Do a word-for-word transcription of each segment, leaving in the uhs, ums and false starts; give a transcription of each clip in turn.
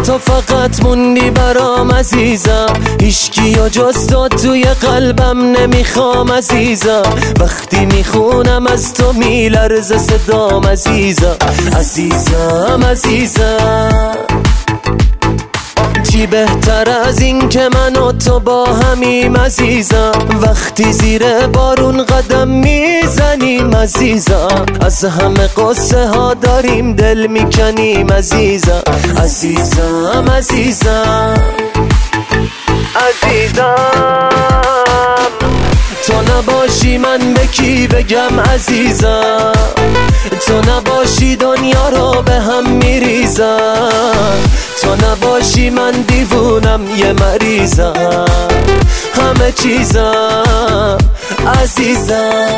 تو فقط موندی برام عزیزم، هیچکی یا جز تو توی قلبم نمیخوام عزیزم. وقتی میخونم از تو میلرزه صدام عزیزم، عزیزم عزیزم. چی بهتر از این که من و تو با همیم عزیزم، وقتی زیر بارون قدم میزنیم عزیزم. از همه قصه ها داریم دل میکنیم عزیزم، عزیزم عزیزم عزیزم. تو نباشی من به کی بگم عزیزم، تو نباشی دنیا رو به هم میریزم. تو نباشی من دیوونم یه مریضم، همه چیزم عزیزم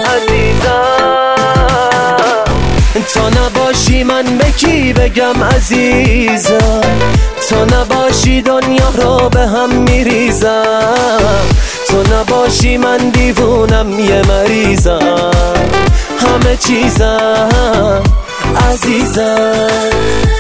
عزیزم. تو نباشی من به کی بگم عزیزم، تو نباشی دنیا رو به هم میریزم. تو نباشی من دیوونم یه مریضم، همه چیزم عزیزم.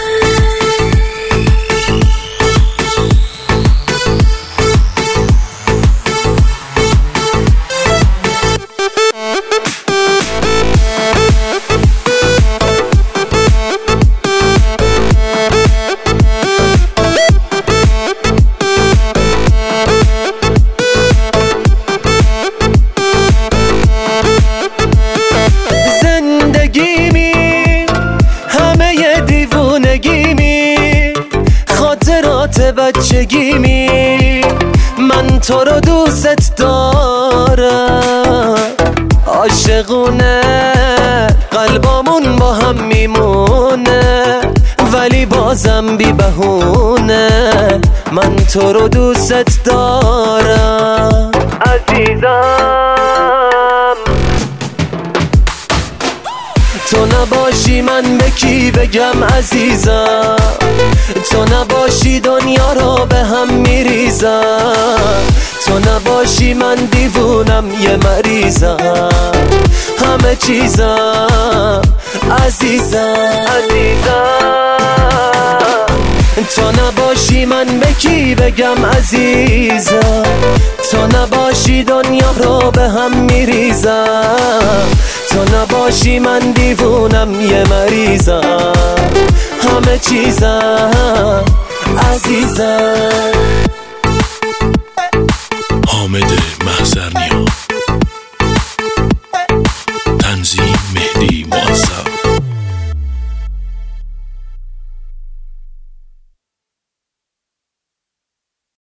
بچگیمی من تو رو دوست دارم، عاشقونه قلبامون با هم میمونه، ولی بازم بی بهونه من تو رو دوست دارم عزیزم. تو نباشی من به کی بگم عزیزم، تو نباشی دنیا رو به هم میریزم. تو نباشی من دیوونم یه مریضم، همه چیزم عزیزم عزیزم. تو نباشی من به کی بگم عزیزم، تو نباشی دنیا رو به هم میریزم. تو نباشی من دیوونم یه مریضم، همه چیزم عزیزم. حامد محضرنیا.